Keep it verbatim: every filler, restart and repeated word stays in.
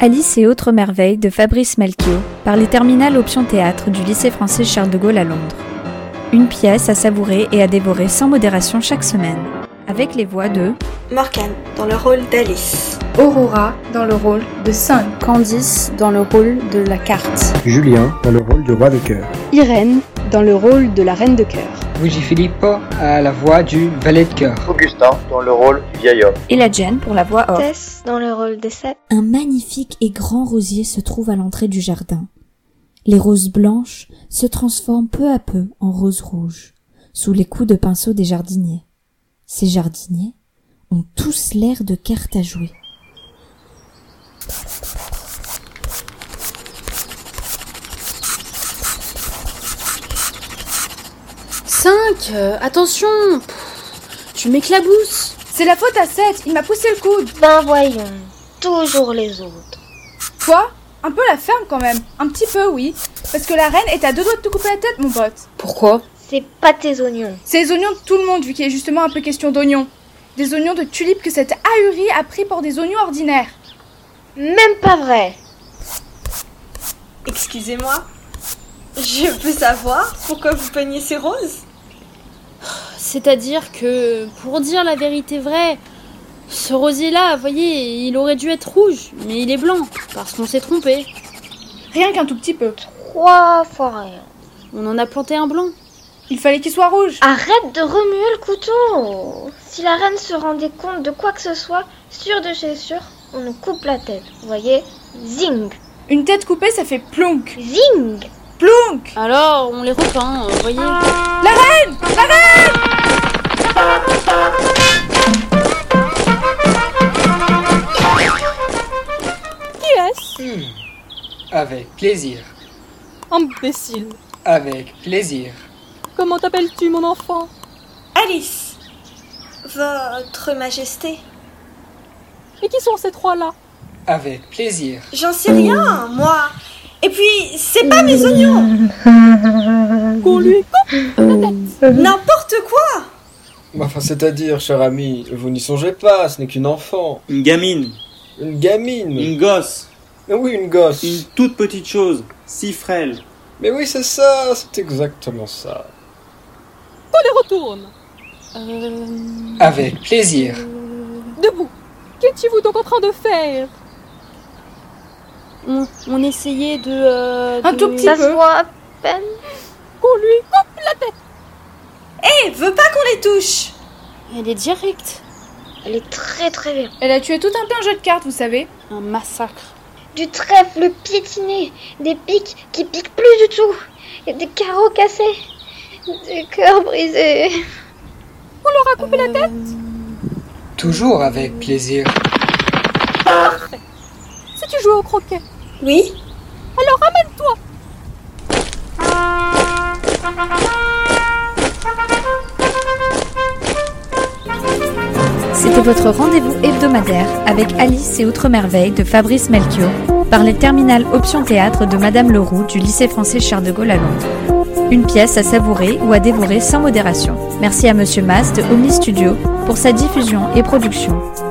Alice et autres merveilles de Fabrice Melchior par les terminales option théâtre du lycée français Charles de Gaulle à Londres. Une pièce à savourer et à dévorer sans modération chaque semaine. Avec les voix de Morgane dans le rôle d'Alice, Aurora dans le rôle de Sun, Candice dans le rôle de la carte, Julien dans le rôle du roi de cœur, Irène dans le rôle de la reine de cœur, Luigi Filippo à la voix du valet de cœur, Augustin dans le rôle du vieil homme, et la Jen pour la voix off. Tess dans le rôle de Seth. Un magnifique et grand rosier se trouve à l'entrée du jardin. Les roses blanches se transforment peu à peu en roses rouges, sous les coups de pinceau des jardiniers. Ces jardiniers ont tous l'air de cartes à jouer. Cinq, euh, attention, Pff, tu m'éclabousses. C'est la faute à Seth, il m'a poussé le coude. Ben voyons, toujours les autres. Quoi ? Un peu la ferme quand même, un petit peu oui. Parce que la reine est à deux doigts de te couper la tête mon pote. Pourquoi ? C'est pas tes oignons. C'est les oignons de tout le monde vu qu'il est justement un peu question d'oignons. Des oignons de tulipe que cette ahurie a pris pour des oignons ordinaires. Même pas vrai. Excusez-moi, je peux savoir pourquoi vous peignez ces roses ? C'est-à-dire que, pour dire la vérité vraie, ce rosier-là, voyez, il aurait dû être rouge, mais il est blanc, parce qu'on s'est trompé. Rien qu'un tout petit peu. Trois fois rien. On en a planté un blanc. Il fallait qu'il soit rouge. Arrête de remuer le couteau. Si la reine se rendait compte de quoi que ce soit, sûr de chez sûr, on nous coupe la tête. Vous voyez ? Zing. Une tête coupée, ça fait plonk. Zing. Plonk. Alors, on les repeint, vous voyez. La reine ! La reine ! Qui est-ce ? Hmm. Avec plaisir. Imbécile. Avec plaisir. Comment t'appelles-tu, mon enfant ? Alice. Votre Majesté. Et qui sont ces trois-là ? Avec plaisir. J'en sais rien, moi. Et puis, c'est pas mes oignons. Qu'on lui coupe la tête. N'importe quoi. Enfin, c'est-à-dire, cher ami, vous n'y songez pas, ce n'est qu'une enfant. Une gamine. Une gamine. Une gosse. Oui, une gosse. Une toute petite chose, si frêle. Mais oui, c'est ça, c'est exactement ça. Qu'on les retourne. Euh... Avec plaisir. Euh... Debout. Qu'étiez-vous donc en train de faire ? On, on essayait de... Euh, Un de... tout petit Ça peu. se voit à peine. Qu'on lui coupe la tête. Hé, hey, veux pas qu'on les touche. Elle est directe. Elle est très très bien. Elle a tué tout un peu un jeu de cartes, vous savez. Un massacre. Du trèfle piétiné, des pics qui piquent plus du tout, et des carreaux cassés, des cœurs brisés. On leur a coupé euh... la tête. Toujours avec plaisir. Parfait. Si tu joues au croquet. Oui. Alors ramène-toi. C'était votre rendez-vous hebdomadaire avec Alice et autres merveilles de Fabrice Melchior par les terminales option théâtre de Madame Leroux du lycée français Charles de Gaulle à Londres. Une pièce à savourer ou à dévorer sans modération. Merci à Monsieur Mas de Omni Studio pour sa diffusion et production.